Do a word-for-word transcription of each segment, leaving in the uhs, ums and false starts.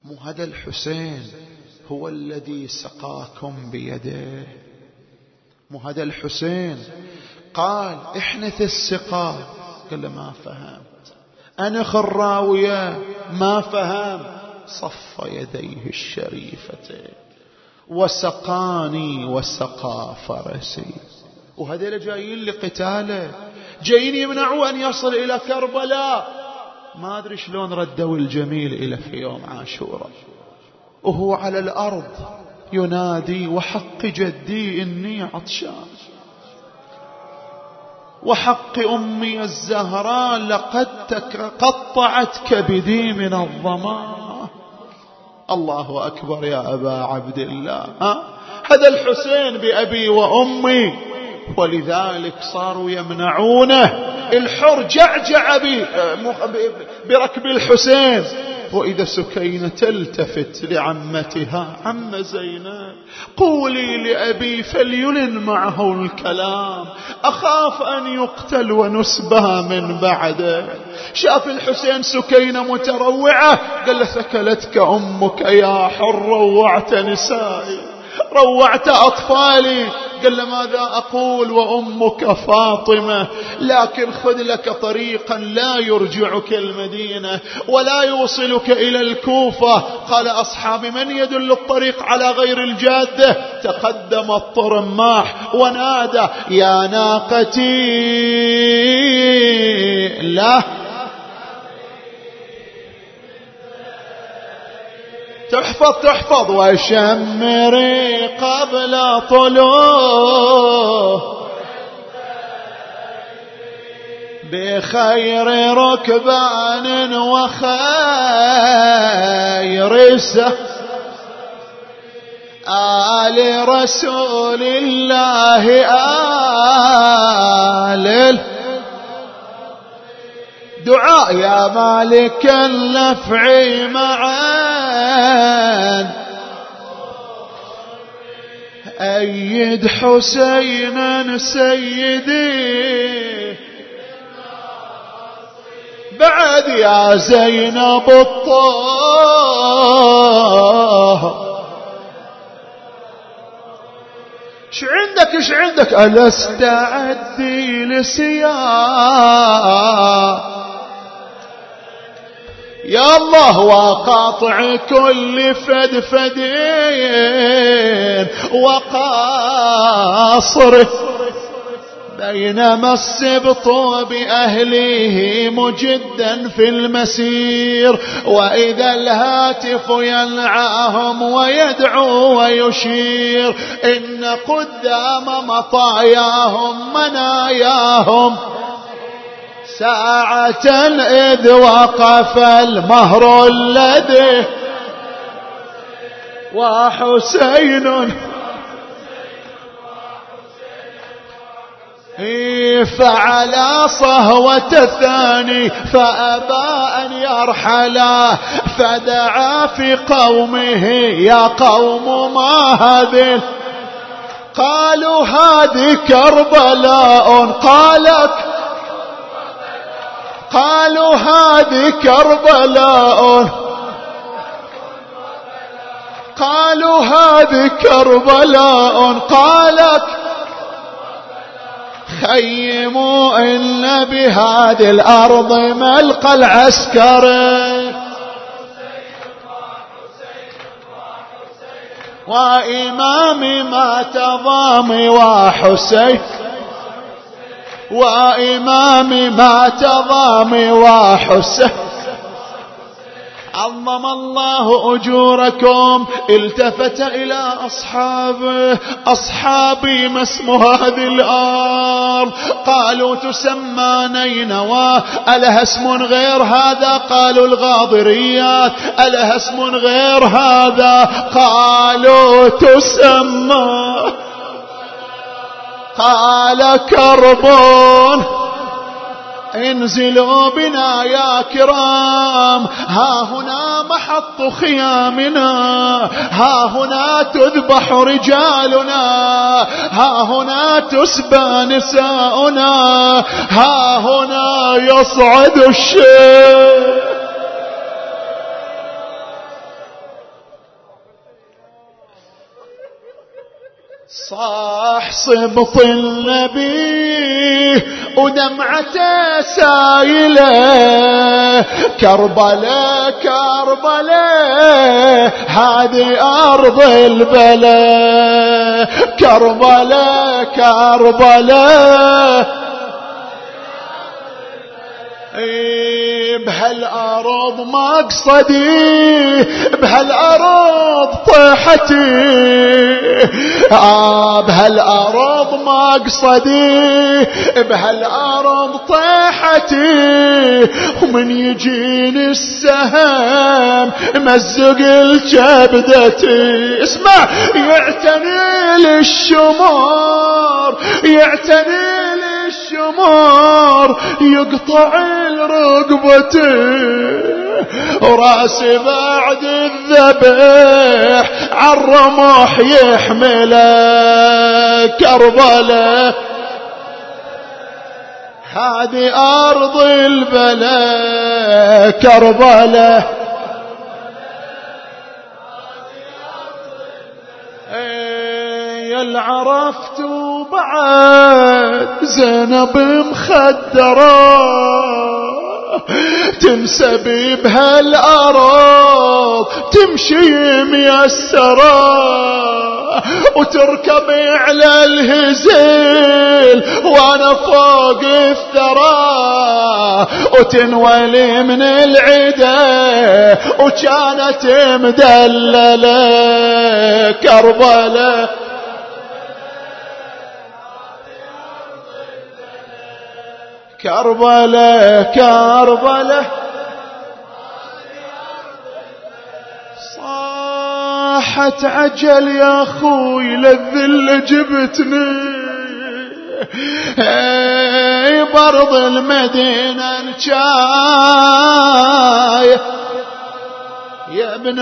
مو هذا الحسين هو الذي سقاكم بيده؟ مو هذا الحسين قال احنث السقا؟ قال له ما فهمت، أنخ الراوية ما فهم. صف يديه الشريفتين وسقاني وسقى فرسي. وهذول جايين لقتاله، جايين يمنعوا أن يصل إلى كربلاء. ما أدري شلون ردوا الجميل إلى في يوم عاشوراء وهو على الأرض ينادي وحق جدي إني عطشان، وحق أمي الزهراء لقد قطعت كبدي من الظما. الله أكبر يا أبا عبد الله. ها؟ هذا الحسين بأبي وأمي. ولذلك صاروا يمنعونه. الحر جعجع بركب الحسين. وإذا سكينة تلتفت لعمتها: عم زينب قولي لأبي فليلن معه الكلام، أخاف أن يقتل ونسبها من بعده. شاف الحسين سكينة متروعة، قال له: ثكلتك أمك يا حر، روعت نسائي، روعت أطفالي. قال له: ماذا أقول وأمك فاطمة؟ لكن خذ لك طريقا لا يرجعك المدينة ولا يوصلك إلى الكوفة. قال: أصحابي من يدل الطريق على غير الجادة؟ تقدم الطرماح ونادى: يا ناقتي لا تحفظ تحفظ وشمري قبل طلوع بخير ركبان وخير سه آل رسول الله آل دعاء يا مالك النفع معان أيد حسينا سيدي بعد يا زينب الطه. ش عندك ش عندك ألست أعدي لسيار يا الله وقاطع كل فدفدين وقاصره بينما السبط بأهله مجدا في المسير وإذا الهاتف يلعاهم ويدعو ويشير إن قدام مطاياهم مناياهم ساعة إذ وقف المهر الذي وحسين فعلى صهوة الثاني فأبى أن يرحلا فدعا في قومه يا قوم ما هذه قالوا هذه كربلاء قالت قالوا هذه كربلاء قالوا هذه كربلاء قالت خيموا إن بهذه الأرض ملقى العسكر وإمام ما تضامي وحسين وإمام ما تضامي وحسين عظم الله أجوركم. التفت إلى أصحابه أصحابي ما اسم هذه الأرض؟ قالوا تسمى نينوى. ألها اسم غير هذا؟ قالوا الغاضريات. ألها اسم غير هذا؟ قالوا تسمى قال كربون. انزلوا بنا يا كرام ها هنا محط خيامنا ها هنا تذبح رجالنا ها هنا تسبى نساؤنا ها هنا يصعد الشيخ. صاح صبط النبي ودمعته سايلة، كربلاء كربلاء هذه أرض البلاء، كربلاء كربلاء بهالأرض مقصدي، بهالأرض طيحتي، آه بهالأرض مقصدي، بهالأرض طيحتي، ومن يجيني السهم مزق الكبدتي. اسمع، يعتني للشمار، يعتني للشمار، يقطع رقبتي وراسي بعد الذبح عالرمح يحمله، كربلاء هذه أرض البلاء، كربلاء يل عرفت بعد زينب مخدرة تنسبي بهالأرض، تمشي ميسرة وتركبي على الهزيل وانا فوق الثرى، وتنولي من العدا وكانت مدللة، كربلاء كربلاء كربلاء صاحت عجل يا اخوي للذل جبتني، اي برض المدينة الجاي يا ابن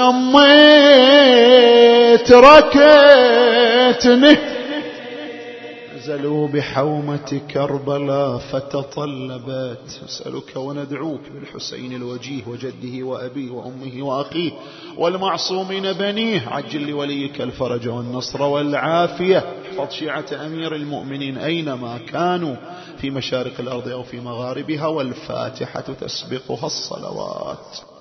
امي تركتني. نزلوا بحومة كربلاء فتطلبت، نسألك وندعوك بالحسين الوجيه وجده وأبيه وأمه وأخيه والمعصومين بنيه، عجل لوليك الفرج والنصر والعافية، احفظ شيعة أمير المؤمنين أينما كانوا في مشارق الأرض أو في مغاربها، والفاتحة تسبقها الصلوات.